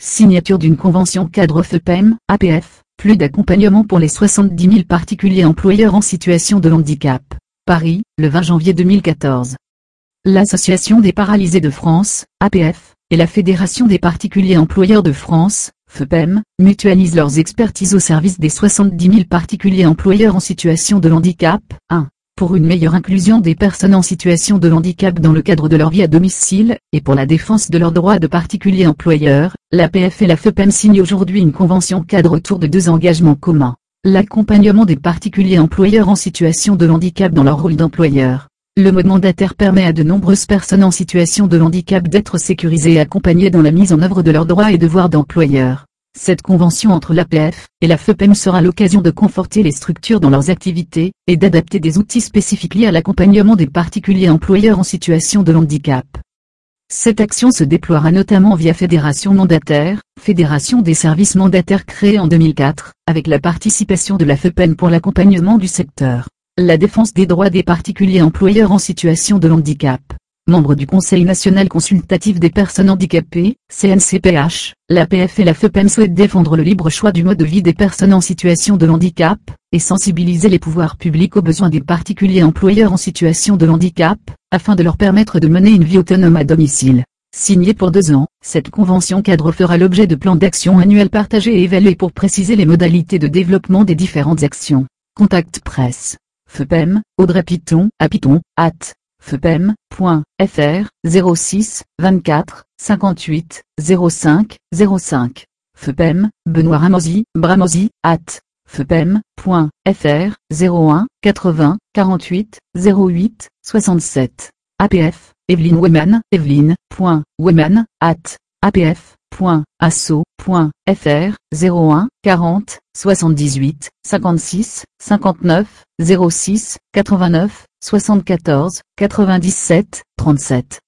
Signature d'une convention cadre FEPEM, APF, plus d'accompagnement pour les 70 000 particuliers employeurs en situation de handicap. Paris, le 20 janvier 2014. L'Association des paralysés de France, APF, et la Fédération des particuliers employeurs de France, FEPEM, mutualisent leurs expertises au service des 70 000 particuliers employeurs en situation de handicap. 1. Pour une meilleure inclusion des personnes en situation de handicap dans le cadre de leur vie à domicile, et pour la défense de leurs droits de particuliers employeurs, l'APF et la FEPEM signent aujourd'hui une convention cadre autour de deux engagements communs. L'accompagnement des particuliers employeurs en situation de handicap dans leur rôle d'employeur. Le mode mandataire permet à de nombreuses personnes en situation de handicap d'être sécurisées et accompagnées dans la mise en œuvre de leurs droits et devoirs d'employeur. Cette convention entre l'APF et la FEPEM sera l'occasion de conforter les structures dans leurs activités, et d'adapter des outils spécifiques liés à l'accompagnement des particuliers employeurs en situation de handicap. Cette action se déploiera notamment via Fédération Mandataire, Fédération des services mandataires créée en 2004, avec la participation de la FEPEM pour l'accompagnement du secteur. La défense des droits des particuliers employeurs en situation de handicap. Membre du Conseil national consultatif des personnes handicapées, CNCPH, l'APF et la FEPEM souhaitent défendre le libre choix du mode de vie des personnes en situation de handicap, et sensibiliser les pouvoirs publics aux besoins des particuliers employeurs en situation de handicap, afin de leur permettre de mener une vie autonome à domicile. Signée pour 2 ans, cette convention cadre fera l'objet de plans d'action annuels partagés et évalués pour préciser les modalités de développement des différentes actions. Contact presse. FEPEM, Audrey Piton, à Piton, @fepem.fr, 06 24 58 05 05. FEPEM, Benoît Bramosi, @fepem.fr, 01 80 48 08 67. APF, Evelyne Weman, Evelyne.weman, apf.asso.fr, 01 40 78 56 59 06 89 74 97 37.